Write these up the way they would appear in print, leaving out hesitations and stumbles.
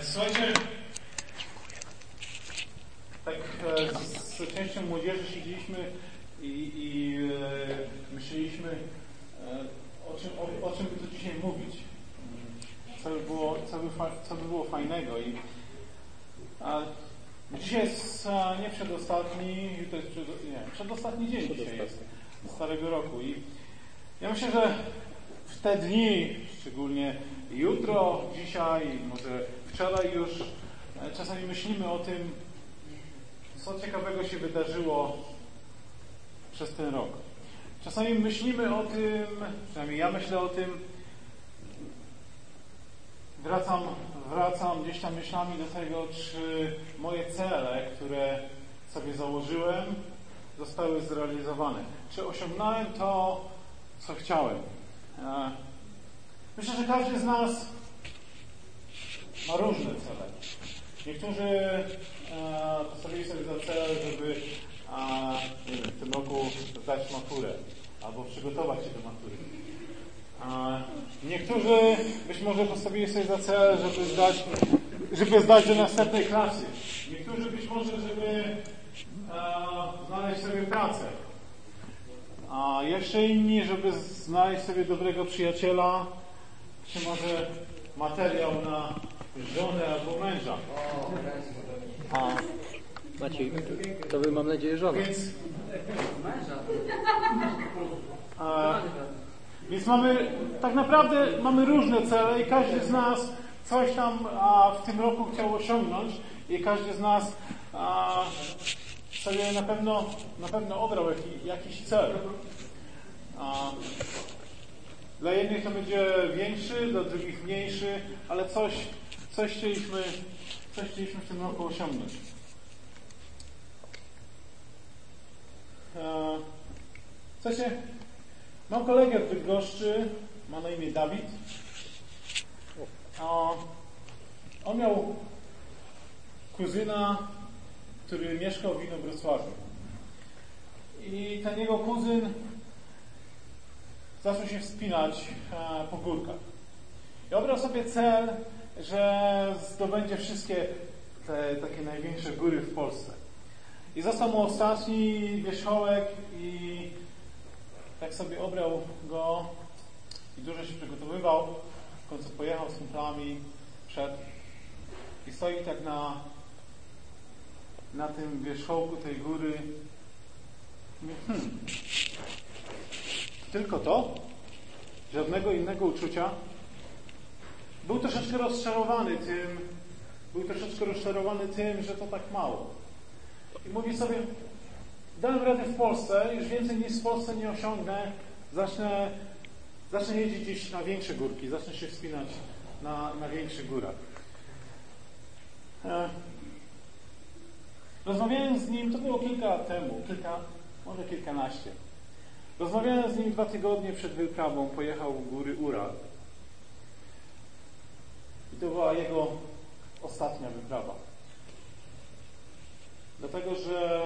Słuchajcie, tak z częścią młodzieży siedzieliśmy i myśleliśmy, o czym by tu dzisiaj mówić, co by było fajnego. Dzisiaj jest nie przedostatni, jutro jest przedostatni dzień dzisiaj jest Starego Roku. I ja myślę, że w te dni, szczególnie jutro, dzisiaj, może wczoraj już, czasami myślimy o tym, co ciekawego się wydarzyło przez ten rok. Czasami myślimy o tym, przynajmniej ja myślę o tym, wracam gdzieś tam myślami do tego, czy moje cele, które sobie założyłem, zostały zrealizowane. Czy osiągnąłem to, co chciałem. Myślę, że każdy z nas ma różne cele. Niektórzy postawili sobie za cel, żeby w tym roku zdać maturę albo przygotować się do matury. Niektórzy być może postawili sobie za cel, żeby zdać do następnej klasy. Niektórzy być może, żeby znaleźć sobie pracę. A jeszcze inni, żeby znaleźć sobie dobrego przyjaciela, czy może materiał na żonę albo męża. Maciej, to wy mam nadzieję żonę. Więc tak naprawdę mamy różne cele i każdy z nas coś tam w tym roku chciał osiągnąć i każdy z nas sobie na pewno obrał jakiś cel. Dla jednych to będzie większy, dla drugich mniejszy, ale coś chcieliśmy w tym roku osiągnąć. Słuchajcie, mam kolegę w Bydgoszczy, ma na imię Dawid. On miał kuzyna, który mieszkał w Inowrocławiu. I ten jego kuzyn zaczął się wspinać po górkach. I obrał sobie cel, że zdobędzie wszystkie te takie największe góry w Polsce. I został mu ostatni wierzchołek i tak sobie obrał go i dużo się przygotowywał. W końcu pojechał z kumplami, wszedł i stoi tak na tym wierzchołku tej góry. Tylko to? Żadnego innego uczucia? Był troszeczkę rozczarowany tym, że to tak mało. I mówi sobie, dałem radę w Polsce, już więcej niż w Polsce nie osiągnę, zacznę jeździć gdzieś na większe górki, zacznę się wspinać na większych górach. Rozmawiałem z nim, to było kilka lat temu, może kilkanaście. Rozmawiałem z nim 2 tygodnie przed wyprawą, pojechał w góry Ural. I to była jego ostatnia wyprawa. Dlatego, że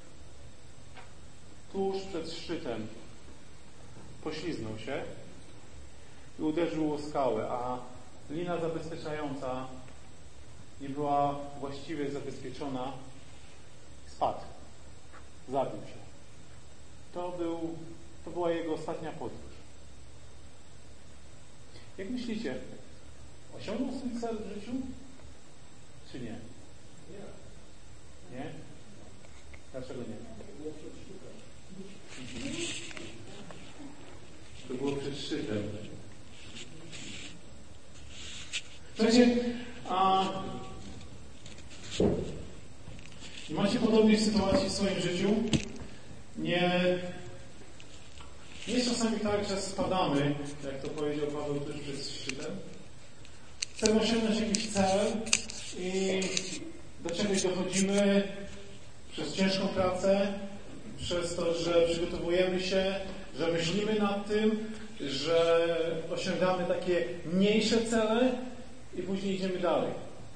tuż przed szczytem pośliznął się i uderzył o skałę, a lina zabezpieczająca nie była właściwie zabezpieczona. Spadł. Zabił się. To była jego ostatnia podróż. Jak myślicie, osiągnął swój cel w życiu? Czy nie? Nie? Dlaczego nie? To było przed szczytem. Słuchajcie, macie podobnej sytuacji w swoim życiu? Nie jest czasami tak, że spadamy, jak to powiedział Paweł tuż przed szczytem. Chcemy osiągnąć jakiś cel i do czegoś dochodzimy przez ciężką pracę, przez to, że przygotowujemy się, że myślimy nad tym, że osiągamy takie mniejsze cele i później idziemy dalej.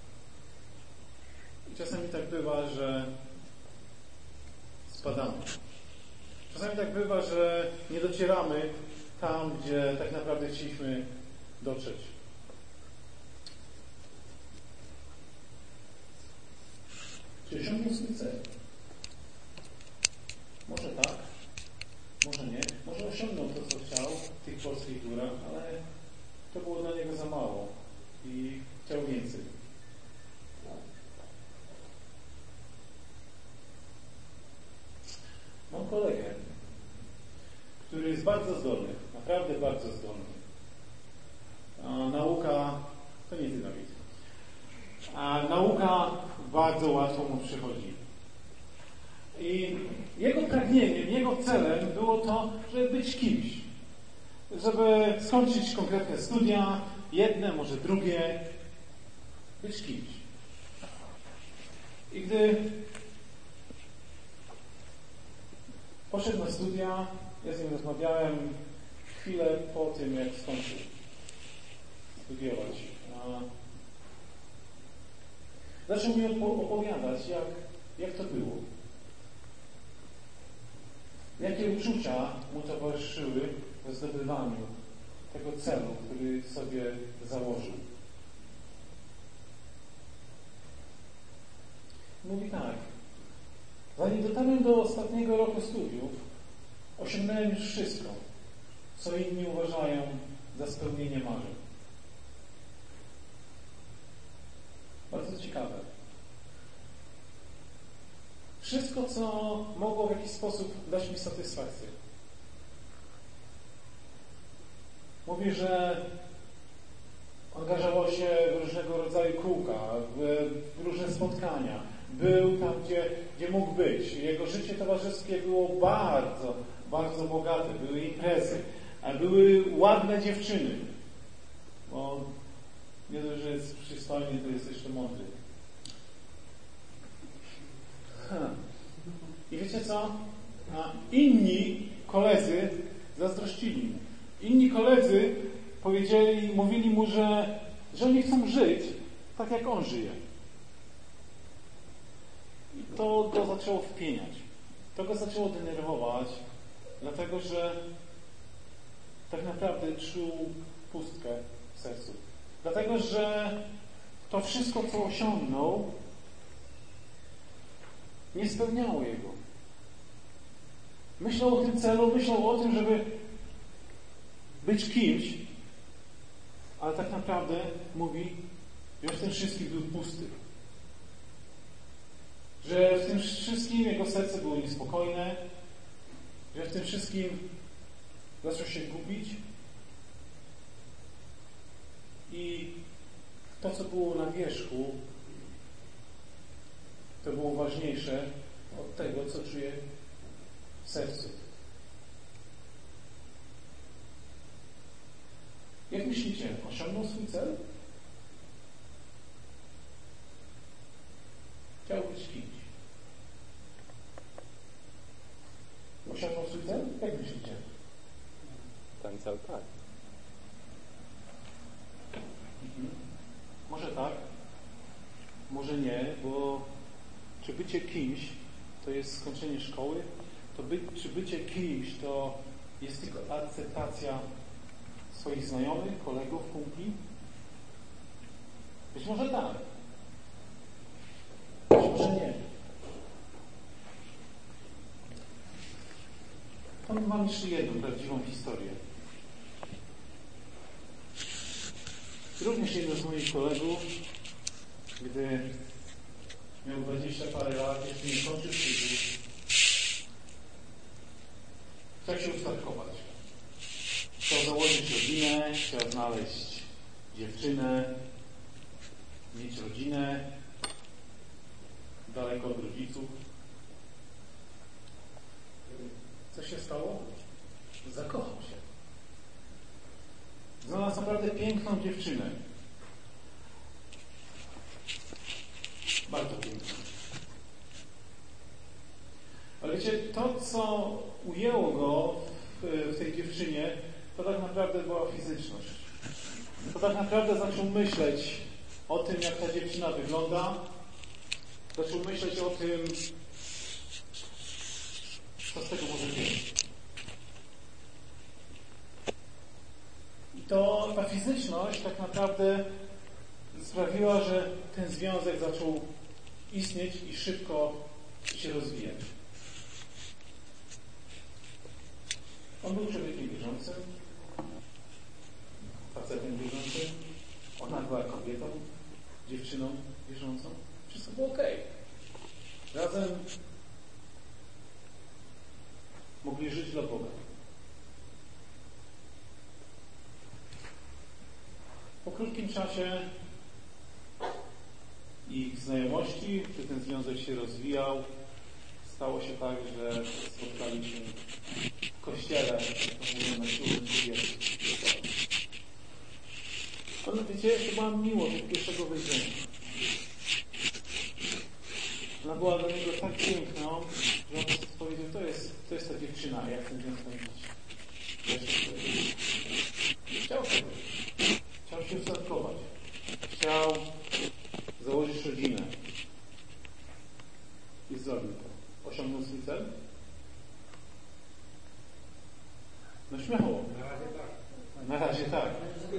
I czasami tak bywa, że spadamy. Czasami tak bywa, że nie docieramy tam, gdzie tak naprawdę chcieliśmy dotrzeć. osiągnął swój cel. Może tak, może nie. Może osiągnął to, co chciał w tych polskich górach, ale to było dla niego za mało i chciał więcej. Mam kolegę, który jest bardzo zdolny, naprawdę bardzo zdolny. A nauka, to nie ty, Dawid. A nauka bardzo łatwo mu przychodzi. I jego pragnieniem, jego celem było to, żeby być kimś. Żeby skończyć konkretne studia, jedne, może drugie, być kimś. I gdy poszedł na studia, ja z nim rozmawiałem chwilę po tym, jak skończył studiować. Zaczął mi opowiadać, jak to było. Jakie uczucia mu towarzyszyły w zdobywaniu tego celu, który sobie założył. Mówi tak. Zanim dotarłem do ostatniego roku studiów, osiągnąłem już wszystko, co inni uważają za spełnienie marzeń. Bardzo ciekawe. Wszystko, co mogło w jakiś sposób dać mi satysfakcję. Mówi, że angażował się w różnego rodzaju kółka, w różne spotkania. Był tam, gdzie mógł być. Jego życie towarzyskie było bardzo, bardzo bogate. Były imprezy, były ładne dziewczyny. Bo nie dość, że jest przystojny, to jest jeszcze mądry. I wiecie co? Inni koledzy zazdrościli mu. Inni koledzy mówili mu, że oni chcą żyć tak, jak on żyje. I to go zaczęło wpieniać. To go zaczęło denerwować, dlatego że tak naprawdę czuł pustkę w sercu. Dlatego, że to wszystko, co osiągnął, nie spełniało jego. Myślał o tym celu, myślał o tym, żeby być kimś, ale tak naprawdę mówi, że w tym wszystkim był pusty. Że w tym wszystkim jego serce było niespokojne, że w tym wszystkim zaczął się gubić i to, co było na wierzchu, to było ważniejsze od tego, co czuje w sercu. Jak myślicie, osiągnął swój cel? Chciał być kimś. Osiągnął swój cel? Jak myślicie? Ten cel tak. Może tak, może nie, bo czy bycie kimś to jest skończenie szkoły? Czy bycie kimś to jest tylko akceptacja swoich znajomych, kolegów, kumpli? Być może tak. Być może nie. Powiem wam jeszcze jedną prawdziwą historię. Również jeden z moich kolegów, gdy miał 20 parę lat, jeszcze nie kończył studiów, chciał się ustatkować. Chciał założyć rodzinę, chciał znaleźć dziewczynę, mieć rodzinę daleko od rodziców. Co się stało? Zakochał się. Znalazł naprawdę piękną dziewczynę. Bardzo piękną. Ale wiecie, to co ujęło go w tej dziewczynie, to tak naprawdę była fizyczność. To tak naprawdę zaczął myśleć o tym, jak ta dziewczyna wygląda. Zaczął myśleć o tym, co z tego może być. I ta fizyczność tak naprawdę sprawiła, że ten związek zaczął istnieć i szybko się rozwijać. On był człowiekiem wierzącym, facetem wierzącym, ona była kobietą, dziewczyną wierzącą. Wszystko było okej. Razem mogli żyć dla Boga. Po krótkim czasie ich znajomości, gdy ten związek się rozwijał, stało się tak, że spotkali się w kościele, na ślubie. Ale wiecie, to była miłość od pierwszego wejrzenia. Ona była dla niego tak piękną, że on powiedział, to jest ta dziewczyna, ja chcę z nią spędzić. Chciał tego. Chciał się ustatkować. Chciał założyć rodzinę. I zrobił to. Osiągnął swój cel? No śmiało. Na razie tak.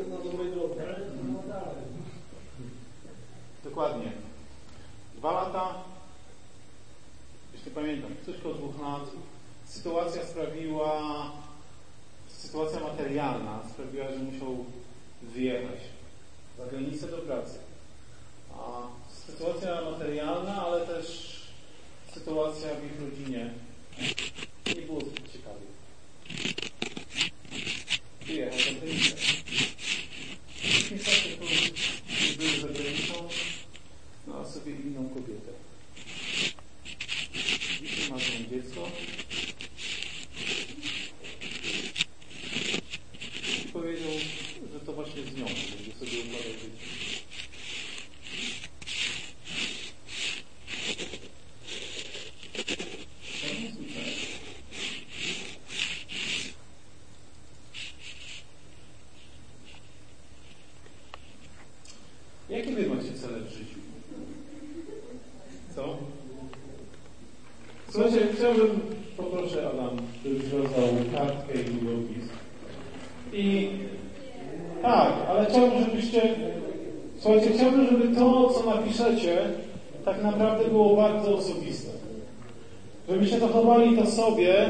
Dokładnie. 2 lata, jeśli pamiętam, coś koło 2 lat, sytuacja materialna sprawiła, że musiał wyjechać za granicę do pracy. A sytuacja materialna, ale też sytuacja w ich rodzinie nie było zbyt ciekawie. Wyjechał za granicę. Niestety, który był za granicą, znał sobie inną kobietę. Dzisiaj ma z nią dziecko. I powiedział, że to właśnie z nią będzie sobie układać życie. Jakie wy macie cele w życiu? Co? Słuchajcie, poproszę Adam, żebyś rozdał kartkę i długopis. I tak, ale chciałbym, żeby to, co napiszecie, tak naprawdę było bardzo osobiste. Żebyście zachowali to sobie,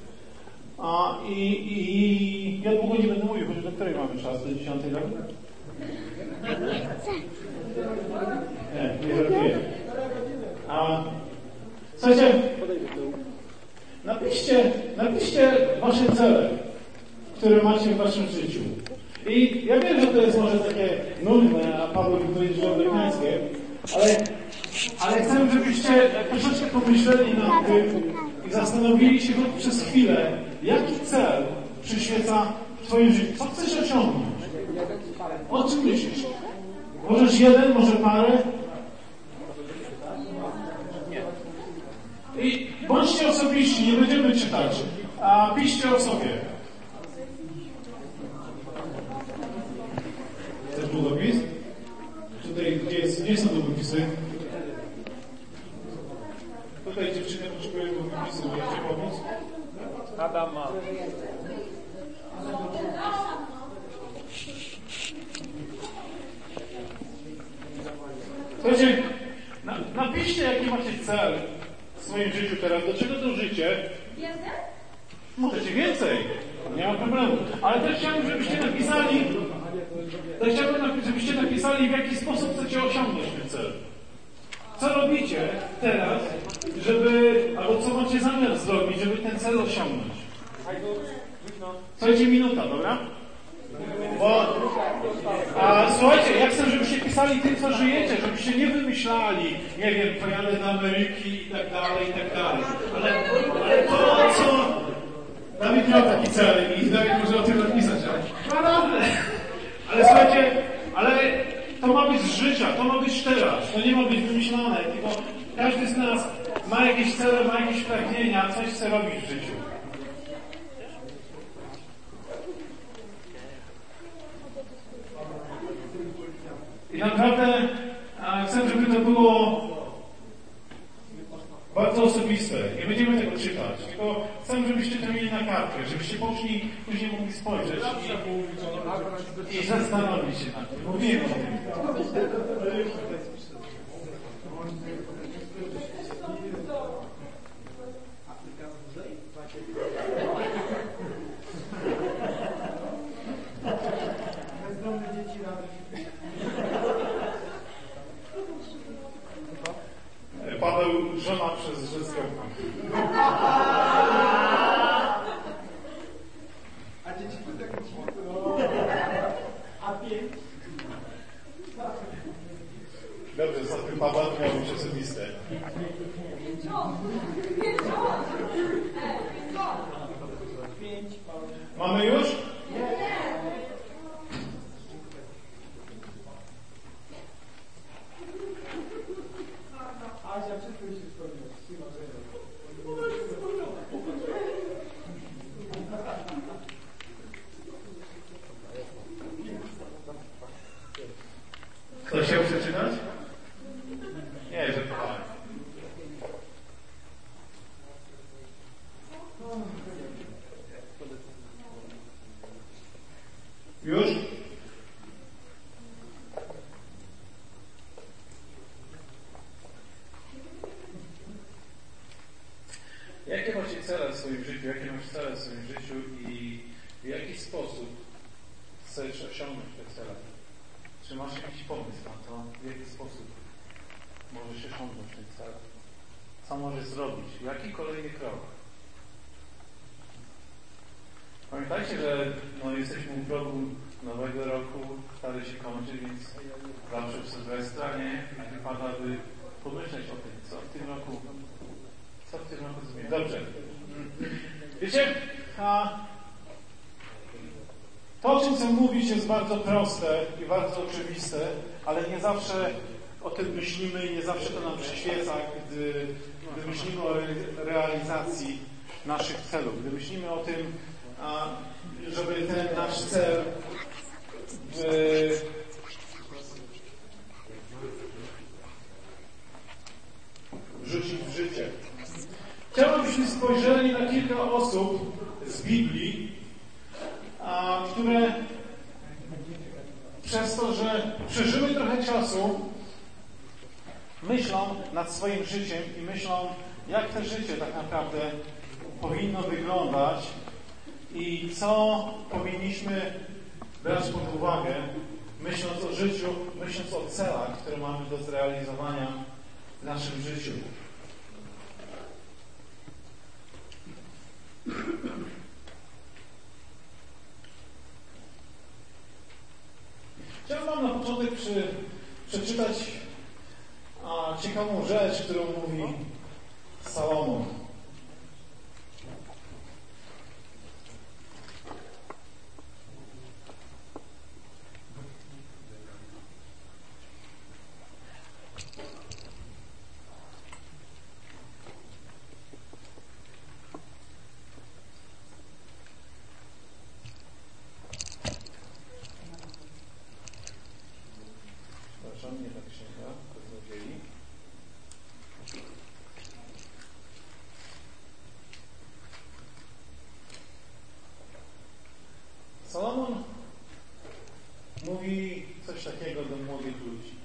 i ja długo nie będę mówił, choć do której mamy czas? Do 10, tak? Nie żartuję. Słuchajcie, napiszcie wasze cele, które macie w waszym życiu. I ja wiem, że to jest może takie nudne, a Paweł by powiedział, że amerykańskie, ale chcę, żebyście troszeczkę pomyśleli nad tym i zastanowili się choć przez chwilę, jaki cel przyświeca w twoim życiu. Co chcesz osiągnąć? O czym myślisz? Możesz jeden, może parę? I bądźcie osobiści, nie będziemy czytać, a piszcie o sobie. Chcesz długopis? Tutaj, gdzie są długopisy? Tutaj dziewczyny potrzebują długopisu, możecie pomóc? Adam ma. Słuchajcie, napiszcie, jaki macie cel w swoim życiu teraz, do czego dążycie. Możecie więcej, nie ma problemu. Ale też chciałbym, żebyście napisali, w jaki sposób chcecie osiągnąć ten cel. Co robicie teraz, albo co macie zamiar zrobić, żeby ten cel osiągnąć. Słuchajcie, minuta, dobra? Słuchajcie, ja chcę, żebyście pisali tym, co żyjecie, żebyście nie wymyślali, nie wiem, pojadę do Ameryki i tak dalej. Ale to, co... Dawid miał taki cel i Dawid może o tym napisać, ale słuchajcie, to ma być z życia, to ma być teraz, to nie ma być wymyślane, tylko każdy z nas ma jakieś cele, ma jakieś pragnienia, coś chce robić w życiu. I naprawdę chcę, żeby to było bardzo osobiste. Nie będziemy tego czytać, tylko chcę, żebyście to mieli na kartkę, żebyście później mogli spojrzeć i zastanowić się nad tym. Mówiłem o tym. Dobrze, za tym Pawła to miało być osobiste. Mamy już? Ktoś chciał przeczytać? Nie, że to już? Jakie macie cele w swoim życiu? Jakie masz cele w swoim życiu i w jaki sposób chcesz osiągnąć te cele? Czy masz jakiś pomysł na to, w jaki sposób możesz osiągnąć ten cel? Co możesz zrobić? Jaki kolejny krok? Pamiętajcie, że jesteśmy u progu nowego roku, stary się kończy, więc zawsze w Sylwestra nie wypada, by pomyśleć o tym, co w tym roku zrobić. Dobrze. Wiecie, to, o czym chcę mówić, jest bardzo proste i bardzo oczywiste, ale nie zawsze o tym myślimy i nie zawsze to nam przyświeca, gdy myślimy o realizacji naszych celów. Gdy myślimy o tym, żeby ten nasz cel wrzucić w życie. Chciałbym, byśmy spojrzeli na kilka osób z Biblii, które przez to, że przeżyły trochę czasu, myślą nad swoim życiem i myślą, jak to życie tak naprawdę powinno wyglądać i co powinniśmy brać pod uwagę, myśląc o życiu, myśląc o celach, które mamy do zrealizowania w naszym życiu. Chciałem wam na początek przeczytać ciekawą rzecz, którą mówi Salomon. Nie ta księga, Kaznodziei. Salomon mówi coś takiego do młodych ludzi.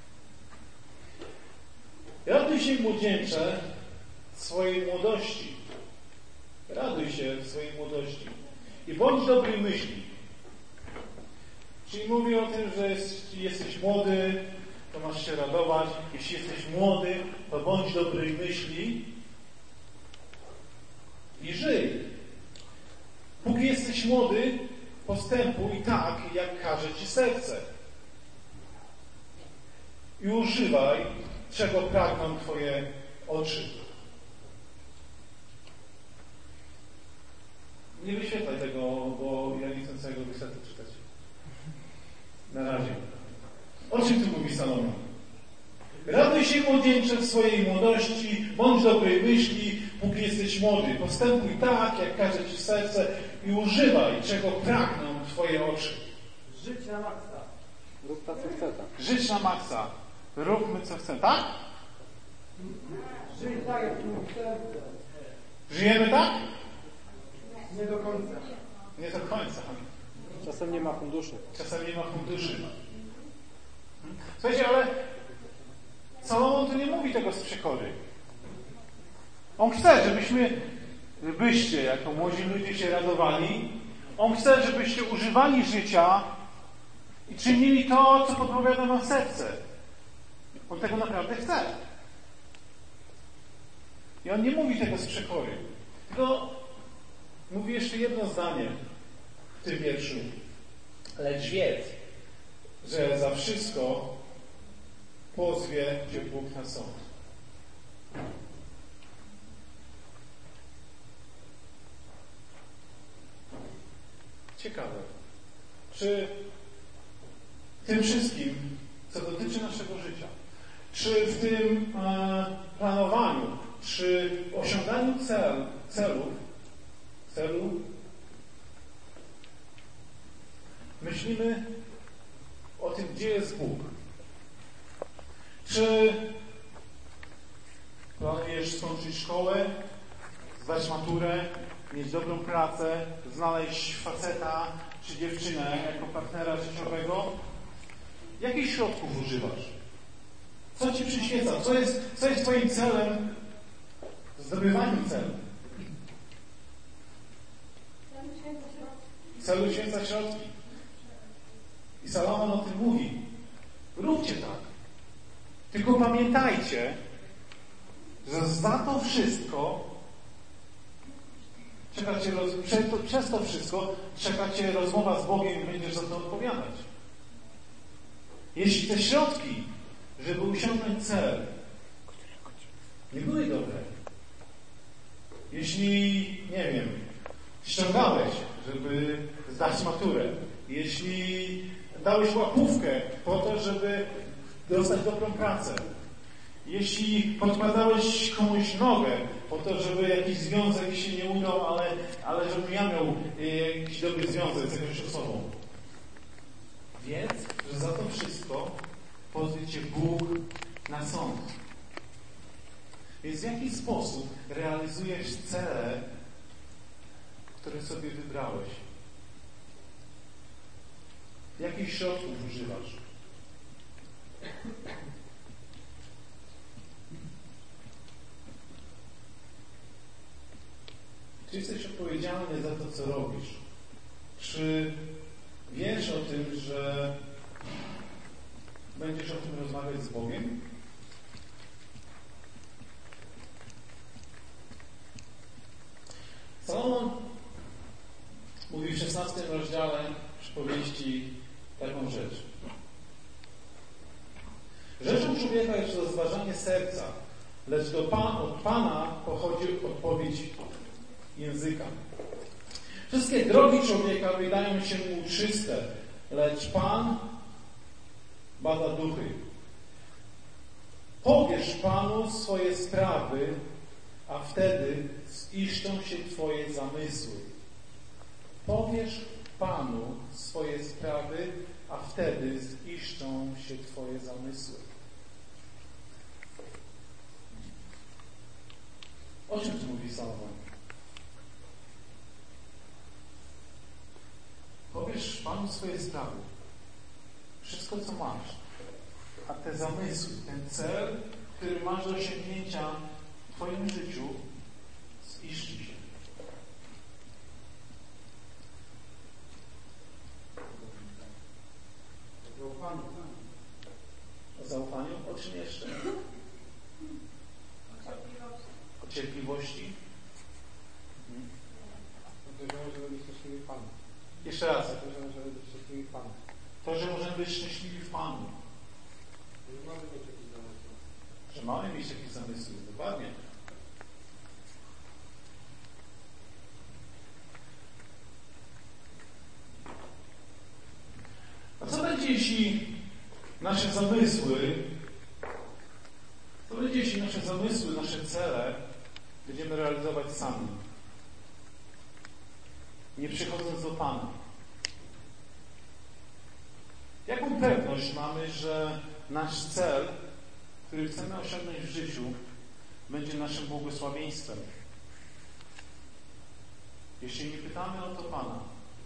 Raduj się, młodzieńcze, swojej młodości. Raduj się w swojej młodości. I bądź dobrej myśli. Czyli mówi o tym, że jeśli jesteś młody, to masz się radować. Jeśli jesteś młody, to bądź dobrej myśli i żyj. Póki jesteś młody, postępuj tak, jak każe ci serce. I używaj, czego pragną twoje oczy. Nie wyświetlaj tego, bo ja nie chcę całego wersetu czytać. Na razie. O czym tu mówi Salomon? Raduj się, młodzieńcze, w swojej młodości, bądź dobrej myśli, póki jesteś młody. Postępuj tak, jak każe ci serce i używaj, czego pragną twoje oczy. Żyć na maksa. Rób to, co chce. Żyć na maksa. Róbmy, co chcemy. Tak? Żyj tak, jak mówi serce. Żyjemy tak? Nie do końca. Nie do końca. Czasem nie ma funduszy. Czasem nie ma funduszy. Słuchajcie, ale Salomon tu nie mówi tego z przekory. On chce, żebyście jako młodzi ludzie się radowali. On chce, żebyście używali życia i czynili to, co podpowiada nam serce. On tego naprawdę chce. I on nie mówi tego z przekory. Tylko mówi jeszcze jedno zdanie w tym wierszu. Lecz wiedz, że za wszystko pozwie Cię Bóg na sąd. Ciekawe, czy tym wszystkim, co dotyczy naszego życia, czy w tym planowaniu, czy osiąganiu celu, myślimy o tym, gdzie jest Bóg. Czy planujesz skończyć szkołę, zdać maturę, mieć dobrą pracę, znaleźć faceta czy dziewczynę jako partnera życiowego? Jakich środków używasz? Co Ci przyświeca? Co jest Twoim celem w zdobywaniu celu? Celu święca środki. I Salomon o tym mówi. Róbcie tak. Tylko pamiętajcie, że za to wszystko przez to wszystko czeka Cię rozmowa z Bogiem i będziesz za to odpowiadać. Jeśli te środki, żeby osiągnąć cel, nie były dobre, jeśli, nie wiem, ściągałeś, żeby zdać maturę, jeśli dałeś łapówkę po to, żeby dostać dobrą pracę, jeśli podkładałeś komuś nogę po to, żeby jakiś związek się nie udał, ale żebym ja miał jakiś dobry związek z jakąś osobą. Wiedz, że za to wszystko pozwie Cię Bóg na sąd. Więc w jaki sposób realizujesz cele, które sobie wybrałeś? Jakich środków używasz? Czy jesteś odpowiedzialny za to, co robisz? Czy wiesz o tym, że będziesz o tym rozmawiać z Bogiem? Salomon mówi w 16 rozdziale przypowieści taką rzecz. Rzeczą człowieka jest rozważanie serca, lecz od Pana pochodzi odpowiedź języka. Wszystkie drogi człowieka wydają się mu czyste, lecz Pan bada duchy. Powiesz Panu swoje sprawy, a wtedy ziszczą się Twoje zamysły. Powiesz Panu swoje sprawy, a wtedy ziszczą się Twoje zamysły. O czym tu mówi Salomon? Powiesz Panu swoje sprawy. Wszystko, co masz. A te zamysły, ten cel, który masz do osiągnięcia w Twoim życiu, ziszczy się. O zaufaniu? O czym jeszcze? O cierpliwości? Jeszcze raz. To, że możemy być szczęśliwi w Panu. Że mamy mieć jakieś zamysły. Dokładnie. A co będzie, jeśli nasze zamysły, nasze cele będziemy realizować sami, nie przychodząc do Pana? Jaką pewność mamy, że nasz cel, który chcemy osiągnąć w życiu, będzie naszym błogosławieństwem? Jeśli nie pytamy o to Pana.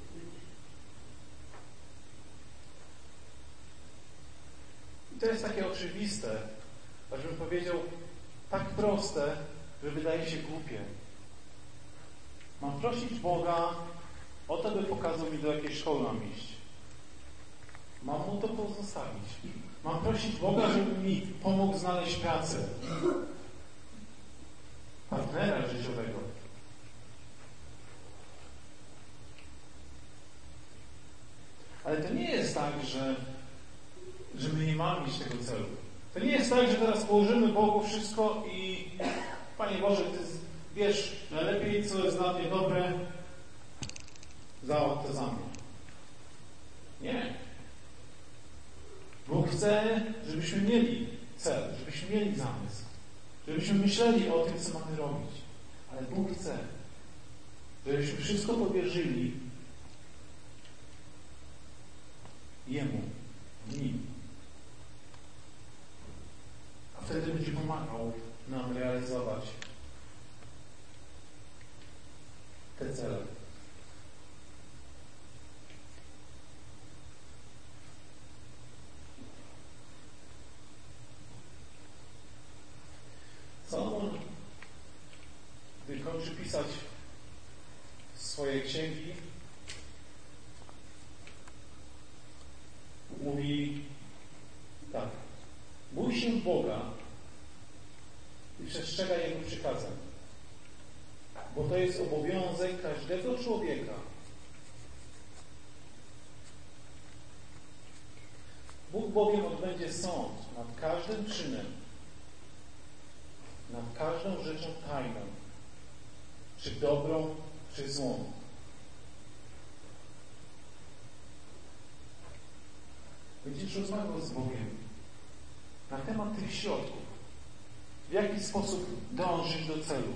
I to jest takie oczywiste, aż bym powiedział, tak proste, że wydaje się głupie. Mam prosić Boga o to, by pokazał mi, do jakiej szkoły mam iść. Mam Mu to pozostawić. Mam prosić Boga, żeby mi pomógł znaleźć pracę. Partnera życiowego. Ale to nie jest tak, że my nie mamy mieć tego celu. To nie jest tak, że teraz położymy Bogu wszystko i Panie Boże, Ty wiesz najlepiej, co jest dla mnie dobre, załatw to za mnie. Nie. Bóg chce, żebyśmy mieli cel, żebyśmy mieli zamysł, żebyśmy myśleli o tym, co mamy robić. Ale Bóg chce, żebyśmy wszystko powierzyli Jemu, Nim. A wtedy będzie pomagał nam realizować te cele. Salomon, gdy kończy pisać swoje księgi, mówi tak: bój się Boga i przestrzegaj Jego przykazań, bo to jest obowiązek każdego człowieka. Bóg bowiem odbędzie sąd nad każdym czynem, nad każdą rzeczą tajną, czy dobrą, czy złą. Będziesz rozmawiał z Bogiem na temat tych środków, w jaki sposób dążyć do celu.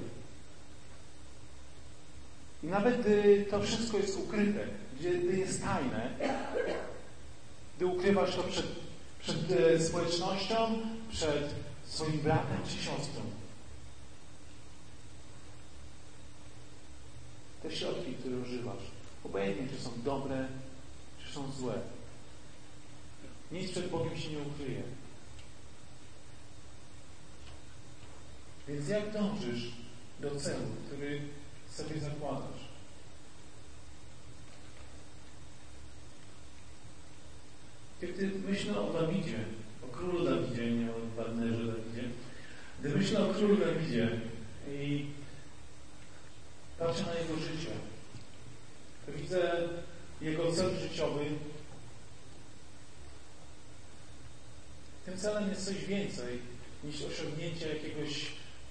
I nawet gdy to wszystko jest ukryte, gdy jest tajne, gdy ukrywasz to przed społecznością, przed swoim bratem czy siostrą, te środki, które używasz, obojętnie czy są dobre, czy są złe, nic przed Bogiem się nie ukryje. Więc jak dążysz do celu, który sobie zakładasz? Kiedy myślę o Dawidzie, o królu Dawidzie, nie o partnerze Dawidzie, gdy myślę o królu Dawidzie i patrzę na jego życie, to widzę jego cel życiowy. Tym celem jest coś więcej niż osiągnięcie jakiegoś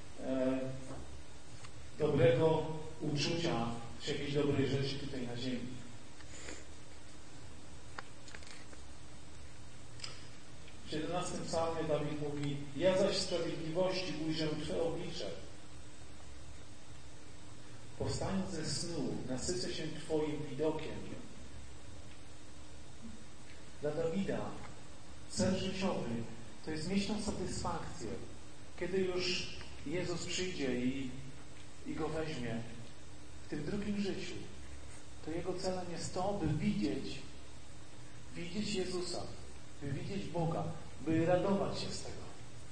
dobrego uczucia czy jakiejś dobrej rzeczy tutaj na ziemi. W 17 psalmie Dawid mówi: ja zaś w sprawiedliwości ujrzę Twe oblicze. Powstając ze snu, nasycę się Twoim widokiem. Dla Dawida cel życiowy to jest mieć tą satysfakcję, kiedy już Jezus przyjdzie i go weźmie w tym drugim życiu. To jego celem jest to, by widzieć Jezusa, by widzieć Boga, by radować się z tego.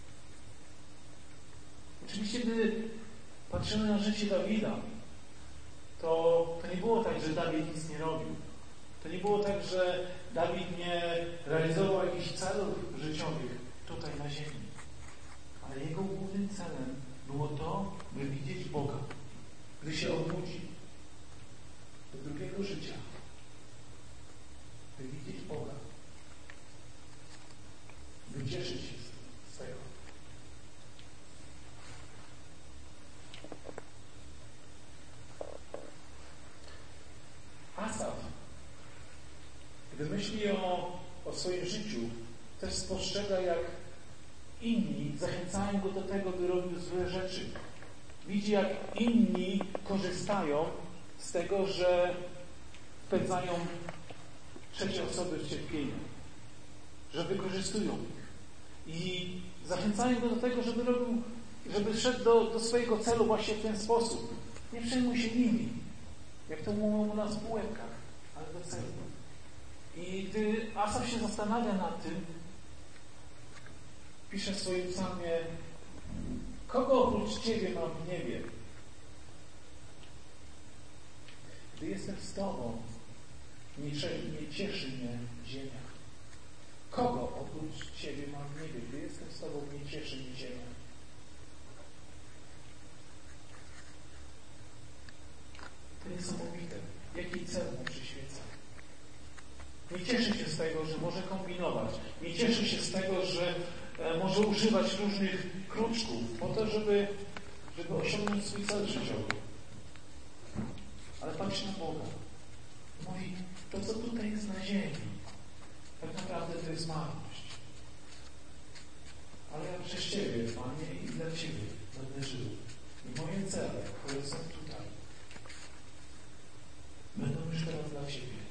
Oczywiście, gdy patrzymy na życie Dawida, to nie było tak, że Dawid nic nie robił. To nie było tak, że Dawid nie realizował jakichś celów życiowych tutaj na ziemi. Ale jego głównym celem było to, by widzieć Boga. Gdy się obudzi do drugiego życia, by widzieć Boga, by cieszyć się z tego. Asaf, gdy myśli o swoim życiu, też spostrzega, jak inni zachęcają go do tego, by robił złe rzeczy. Widzi, jak inni korzystają z tego, że wpędzają trzecie osoby w cierpienie, że wykorzystują ich i zachęcają go do tego, żeby szedł do swojego celu właśnie w ten sposób. Nie przejmuj się nimi, jak to mówią u nas w półekach, ale do celu. I gdy Asaf się zastanawia nad tym, pisze w swoim psalmie: kogo oprócz Ciebie mam w niebie? Gdy jestem z Tobą, nie cieszy mnie ziemia. Kogo oprócz Ciebie mam w niebie? Gdy jestem z Tobą, nie cieszy mnie ziemia. To niesamowite. Jaki cel mu przyświeca? Nie cieszy się z tego, że może kombinować. Nie cieszy się z tego, że może używać różnych kruczków po to, żeby osiągnąć swój cel życiowy. Ale patrz na Boga. Mówi, to co tutaj jest na ziemi, tak naprawdę to jest marność. Ale ja przez Ciebie, Panie, i dla Ciebie będę żył. I moje cele, które są tutaj, będą już teraz dla Ciebie.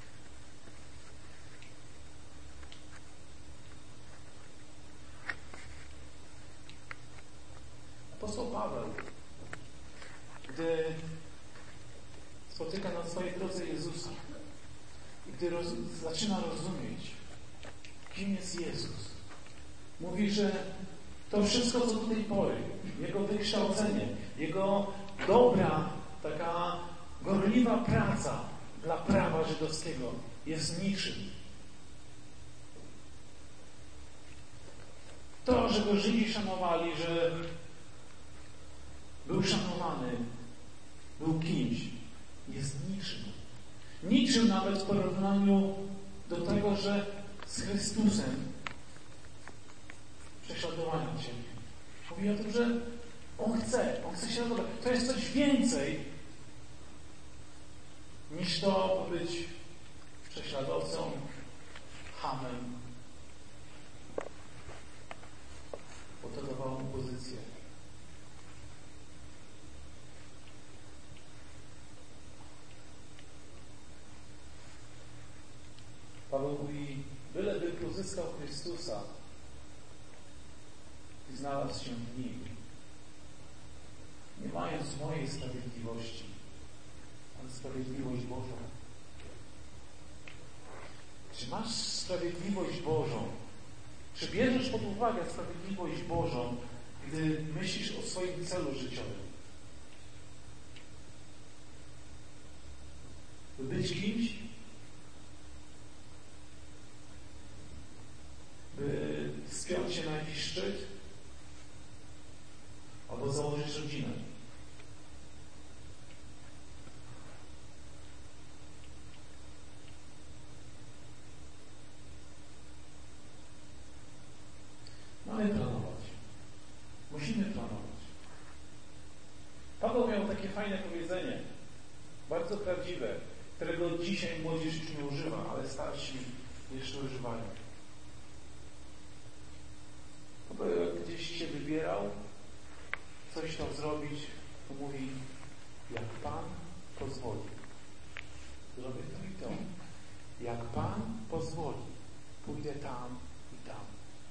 Apostoł Paweł, gdy spotyka na swojej drodze Jezusa i gdy zaczyna rozumieć, kim jest Jezus, mówi, że to wszystko, co do tej pory, Jego wykształcenie, Jego dobra, taka gorliwa praca dla prawa żydowskiego jest niczym. To, że go Żydzi szanowali, że był szanowany, był kimś, jest niczym. Niczym nawet w porównaniu do tego, że z Chrystusem prześladowania cierpi. Mówi o tym, że On chce się radować. To jest coś więcej niż to być prześladowcą, hamem. Bo to dawało mu pozycję. Paweł mówi, byleby uzyskał Chrystusa i znalazł się w Nim, nie mając mojej sprawiedliwości, ale sprawiedliwość Bożą. Czy masz sprawiedliwość Bożą? Czy bierzesz pod uwagę sprawiedliwość Bożą, gdy myślisz o swoim celu życiowym? By być kimś, by wspiąć się na jakiś szczyt, albo założyć rodzinę. Mamy planować. Musimy planować. Paweł miał takie fajne powiedzenie, bardzo prawdziwe, którego dzisiaj młodzież już nie używa, ale starsi jeszcze używają. Paweł jak gdzieś się wybierał, coś tam zrobić, to mówi, jak Pan pozwoli. Zrobię to i to. Jak Pan pozwoli, pójdę tam i tam.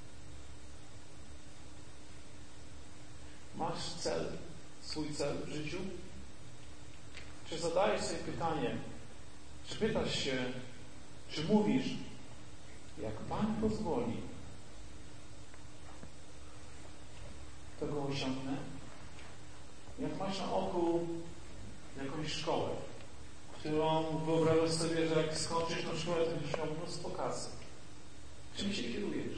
Masz cel, swój cel w życiu? Czy zadajesz sobie pytanie, czy pytasz się, czy mówisz, jak Pan pozwoli, to go osiągnę? Jak masz na oku jakąś szkołę, którą wyobrażasz sobie, że jak skończysz tą szkołę, to będziesz miał mnóstwo kasy. Czym się kierujesz?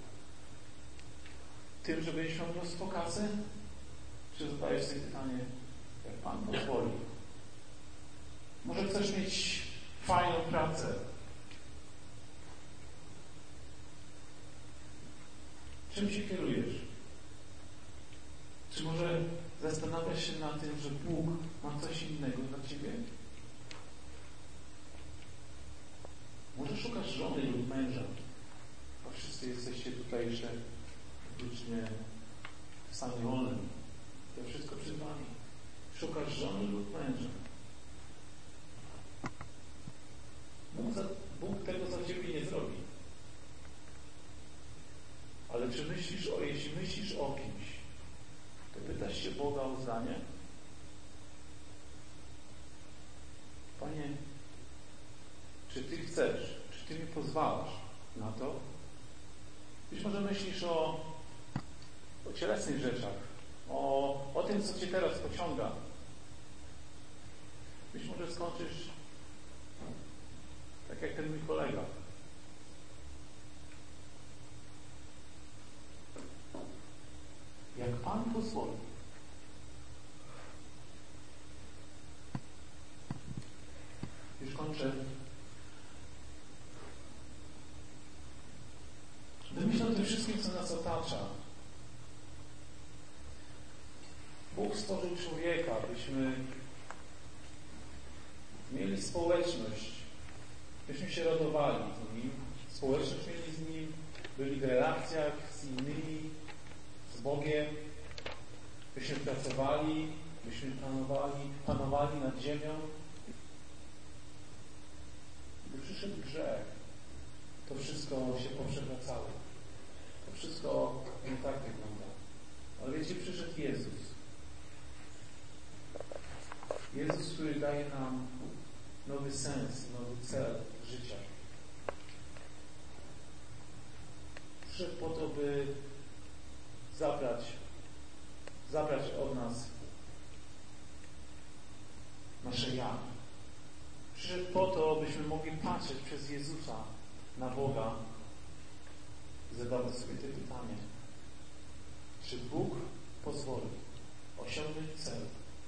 Tym, że będziesz miał mnóstwo kasy? Czy zadajesz sobie pytanie, jak Pan pozwoli? Może chcesz mieć fajną pracę? Czym się kierujesz? Czy może zastanawiasz się nad tym, że Bóg ma coś innego dla Ciebie? Może szukasz żony lub męża, bo wszyscy jesteście tutaj jeszcze faktycznie w stanie wolnym. To wszystko przed Wami. Szukasz żony lub męża. Bóg tego za Ciebie nie zrobi. Ale czy jeśli myślisz o kimś, to pytasz się Boga o zdanie? Panie, czy Ty chcesz, czy Ty mi pozwalasz na to? Być może myślisz o cielesnych rzeczach, o tym, co Cię teraz pociąga. Być może skończysz tak jak ten mój kolega. Jak Pan pozwoli. Już kończę. Gdy myślę o tym wszystkim, tym, co nas otacza. Bóg stworzył człowieka, byśmy mieli społeczność, byśmy się radowali z Nim, społeczność mieli z Nim, byli w relacjach z innymi, z Bogiem, byśmy pracowali, byśmy panowali nad ziemią. Gdy przyszedł grzech, to wszystko się poprzewracało. To wszystko nie tak wygląda. Ale wiecie, przyszedł Jezus. Jezus, który daje nam nowy sens, nowy cel życia. Przyszedł po to, by zabrać od nas nasze ja. Przyszedł po to, byśmy mogli patrzeć przez Jezusa na Boga i zadawać sobie te pytanie. Czy Bóg pozwoli osiągnąć cel?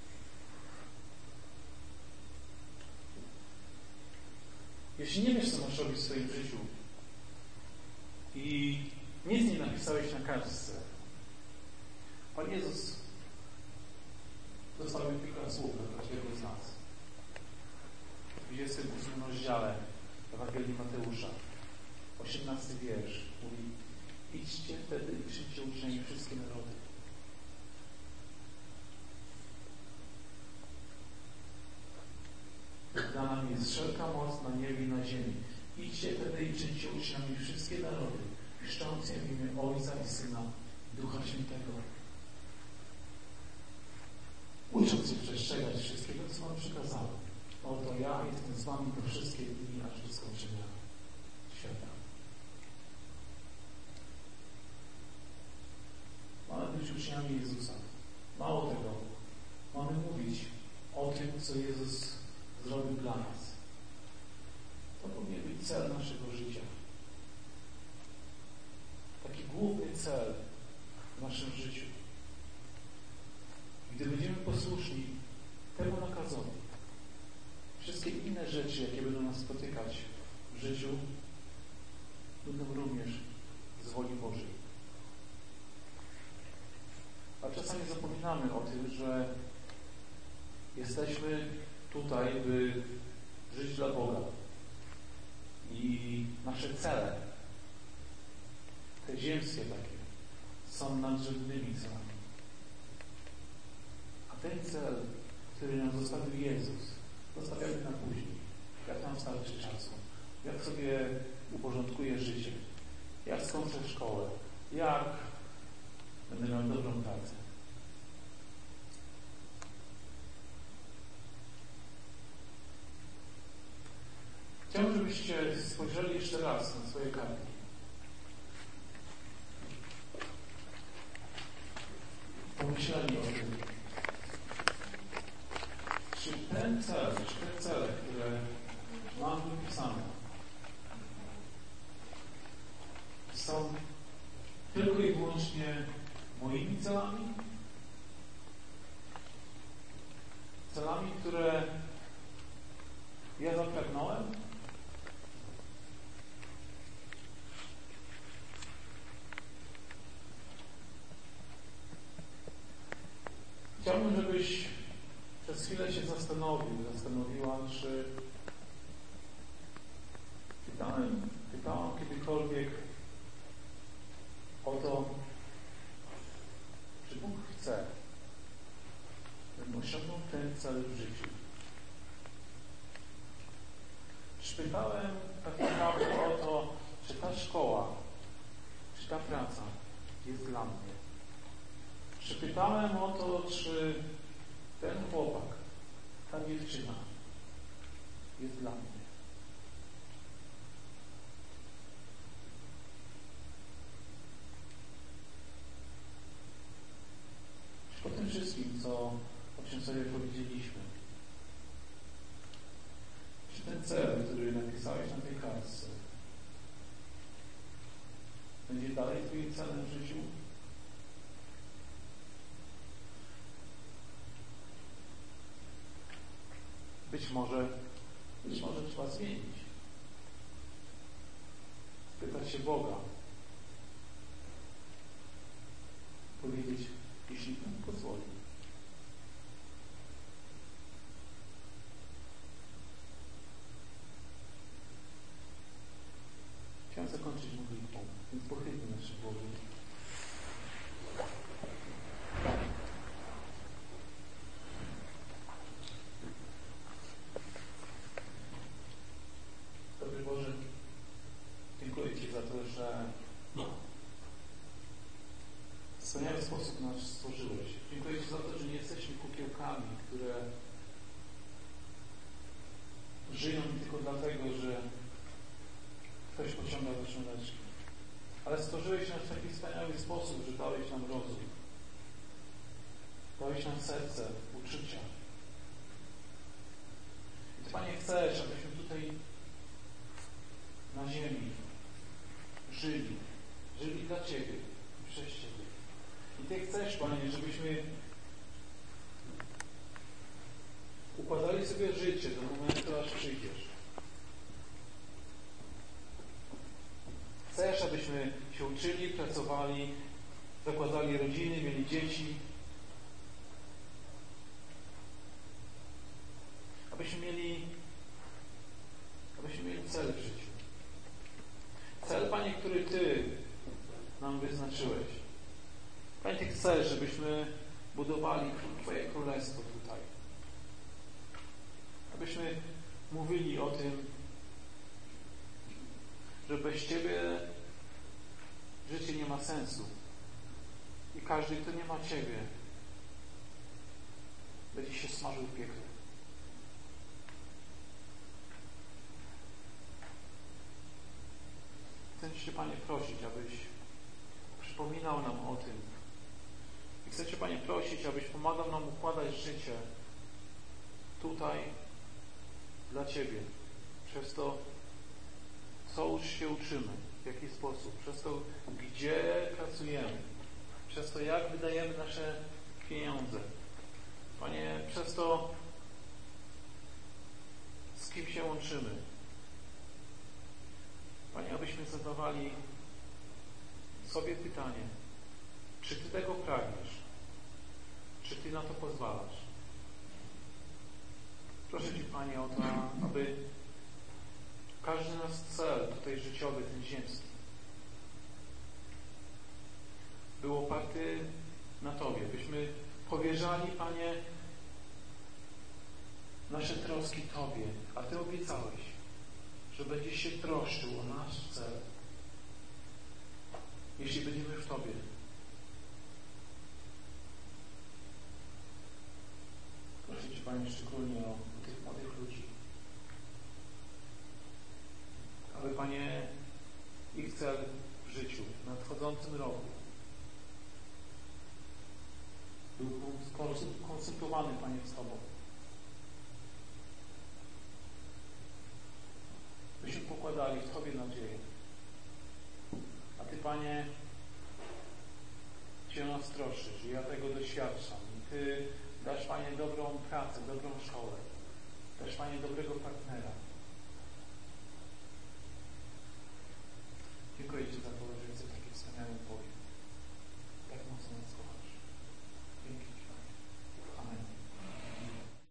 Jeśli nie wiesz, co masz robić w swoim życiu i nic nie napisałeś na kartce, Pan Jezus zostawił kilka słów dla każdego z nas. W 28 rozdziale Ewangelii Mateusza, 18 wiersz mówi: idźcie wtedy i czyńcie uczniami wszystkie narody. Dana nam jest wszelka moc na niebie i na ziemi. Idźcie wtedy i czyńcie uczniami wszystkie narody, chrzcząc je w imię Ojca i Syna, Ducha Świętego. Ucząc się przestrzegać wszystkiego, co wam przykazałem. Oto ja jestem z wami po wszystkie dni, aż do skończenia świata. Mamy być uczniami Jezusa. Mało tego, mamy mówić o tym, co Jezus zrobił dla nas. To powinien być cel naszego życia. Taki główny cel w naszym życiu. Gdy będziemy posłuszni temu nakazowi, wszystkie inne rzeczy, jakie będą nas spotykać w życiu, będą również z woli Bożej. A czasami zapominamy o tym, że jesteśmy tutaj, by żyć dla Boga. I nasze cele, te ziemskie takie, są nadrzędnymi celami. A ten cel, który nam zostawił Jezus, zostawiamy na później. Jak nam starczy czasu? Jak sobie uporządkuję życie? Jak skończę szkołę? Jak będę miał dobrą pracę? Chciałbym, żebyście spojrzeli jeszcze raz na swoje karty. Pomyśleli o tym. Czy te cele, które mam wypisane, są tylko i wyłącznie moimi celami? Celami, które ja zapragnąłem? Chciałbym, żebyś przez chwilę się zastanowiła, czy pytałam kiedykolwiek o to, czy Bóg chce, żebym osiągnął ten cel w życiu. Czy pytałem tak naprawdę o to, czy ta szkoła, czy ta praca jest dla mnie. Czy pytałem o to, czy ten chłopak, ta dziewczyna jest dla mnie. Po tym wszystkim, o czym sobie powiedzieliśmy, czy ten cel, który napisałeś na tej kartce, będzie dalej twoim celem w życiu? Być może trzeba zmienić. Spytać się Boga, wspaniały sposób nas stworzyłeś. Dziękuję Ci za to, że nie jesteśmy kukiełkami, które żyją tylko dlatego, że ktoś pociąga za sznureczki. Ale stworzyłeś nas w taki wspaniały sposób, że dałeś nam rozum. Dałeś nam serce, uczucia. I Ty, Panie, chcesz, abyśmy tutaj na ziemi żyli dla Ciebie i przez Ciebie. I Ty chcesz, Panie, żebyśmy układali sobie życie do momentu, aż przyjdziesz. Chcesz, abyśmy się uczyli, pracowali, zakładali rodziny, mieli dzieci. Abyśmy mieli cel w życiu. Cel, Panie, który Ty nam wyznaczyłeś. Panie, Ty chcesz, żebyśmy budowali Twoje królestwo tutaj. Abyśmy mówili o tym, że bez Ciebie życie nie ma sensu. I każdy, kto nie ma Ciebie, będzie się smażył w piekle. Chcę Cię, Panie, prosić, abyś przypominał nam o tym. I chcę Cię, Panie, prosić, abyś pomagał nam układać życie tutaj dla Ciebie. Przez to, co już się uczymy, w jaki sposób, przez to, gdzie pracujemy, przez to, jak wydajemy nasze pieniądze. Panie, przez to, z kim się łączymy. Panie, abyśmy zadawali sobie pytanie, czy Ty tego pragniesz? Czy Ty na to pozwalasz? Proszę Cię, Panie, o to, aby każdy nasz cel tutaj życiowy, ten ziemski, był oparty na Tobie. Byśmy powierzali, Panie, nasze troski Tobie, a Ty obiecałeś, że będziesz się troszczył o nasz cel, jeśli będziemy w Tobie. Proszę Cię, Panie, szczególnie o tych młodych ludzi. Aby, Panie, ich cel w życiu, w nadchodzącym roku był konsultowany, Panie, z Tobą. Byśmy pokładali w Tobie nadzieję. A Ty, Panie, się nas troszysz i ja tego doświadczam. I Ty dasz, Panie, dobrą pracę, dobrą szkołę. Dasz, Panie, dobrego partnera.